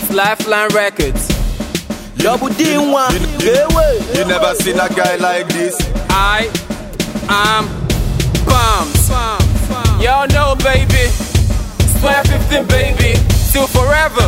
It's Lifeline Records. Double D1. You never seen a guy like this. I am Bums. Y'all know, baby. Square 15, baby. Till forever.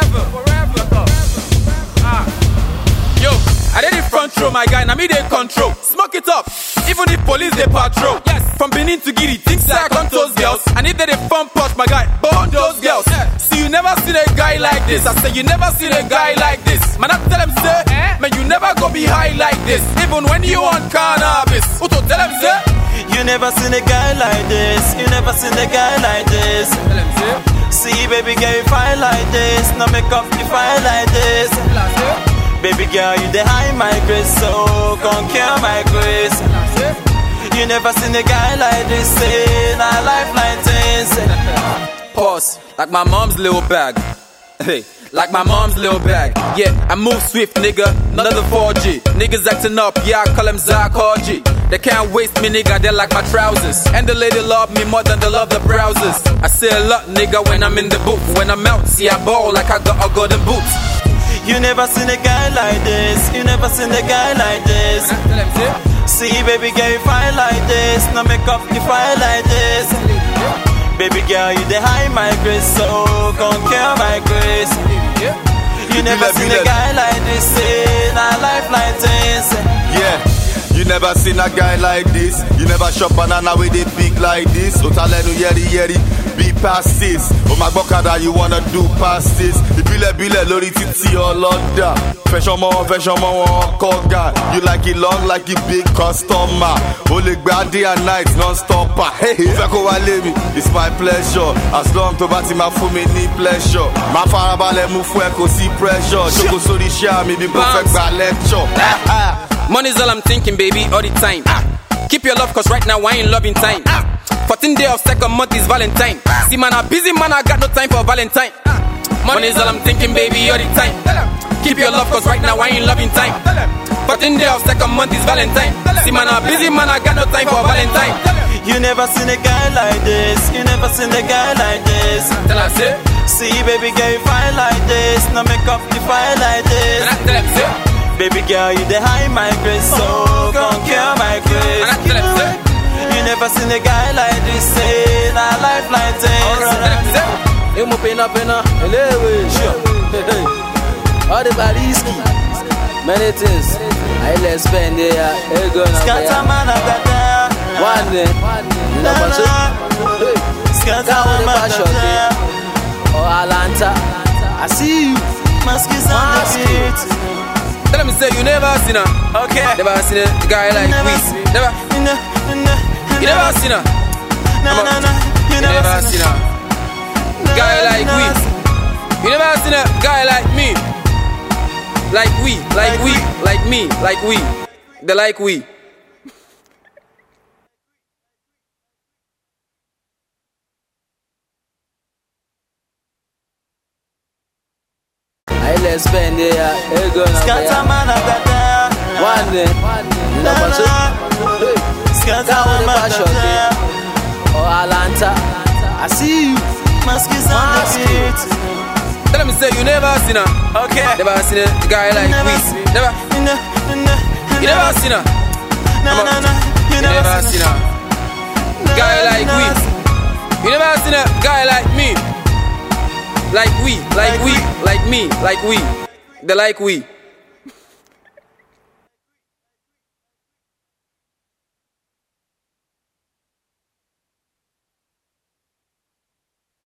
Yo, I did the front row, my guy. Now me they control. Smoke it up. Even if police they patrol. Yes. From Benin to Giddy, things like on those girls. And if they fun push, my guy, burn those girls. See, you never seen a guy like this. I say you never seen a guy like this. Man, I tell them say, man, you never go be high like this. Even when you on cannabis. Uto tell them say, you never seen a guy like this. You never seen a guy like this. tell them say, See, baby girl, you fine like this. No make up, you fine like this. Baby girl, you the high my grace, so come kill my grace. You never seen a guy like this, say, nah, Lifeline things. pause, like my mom's little bag. Hey, like my mom's little bag. Yeah, I move swift, nigga, another 4G. Niggas acting up, yeah, I call them Zach RG. They can't waste me, nigga, they like my trousers. And the lady love me more than they love the browsers. I say a lot, nigga, when I'm in the booth. When I'm out, see I ball like I got a golden boots. You never seen a guy like this. You never seen a guy like this. See, baby girl, you fine like this. No make up, you fine like this. Baby girl, you the high my grace, so come kill my grace. You never seen a guy like this, say, nah, Lifeline things. Yeah, you never seen a guy like this. You never shop banana with it big like this. So tell you yeri, be past this. Oh my bokada, you wanna do past this. The bile lori titi or London. Fashion more, koga. You like it long, like it big customer. Only bad day and night, non-stopper. Hey, it's my pleasure. As long to bati ma fu me need pleasure. Ma farabale mu fu eko see pressure. Choko sorry share me be perfect by lecture. Money's all I'm thinking, baby, all the time. Keep your love, cause right now I ain't loving time. 14th day of second month is Valentine. See, man, I'm busy, man, I got no time for Valentine. Money's all I'm thinking, baby, all the time. Keep your love, cause right now I ain't loving time. 14th day of second month is Valentine. See, man, I'm busy, man, I got no time for Valentine. You never seen a guy like this. You never seen a guy like this. Tell her, say, See, baby girl, you fine like this. No make up, you fine like this. tell her, say, Baby girl, you the high my grace, so come kill my grace. tell her, say, You never seen a guy like this, say, nah, Lifeline things. Eu mo pena, elewe, sure. All the bariski, many things. I let's spend it, ego na Scatter man, I got there. one day. You know what I'm Scatter man, I got there. Oh, Atlanta, I see you. Maskis on the beat. tell me, say, you never seen her. Okay. Never seen a guy like we. Never. You never seen her. You You never seen a guy like we. You never seen a guy like me. Like we, like me, like we. They like we. I let's spend it, ego na Scatter man, I got there. one day. You know what I'm Scatter man, I got there. Oh, Atlanta, I see you. Maskis on the beat. Tell me, say, you never seen her. Okay. Never seen a guy like we. Never. You never seen her. You You never seen a guy like we. You never seen a guy like me. Like we, like me, like we. They like we.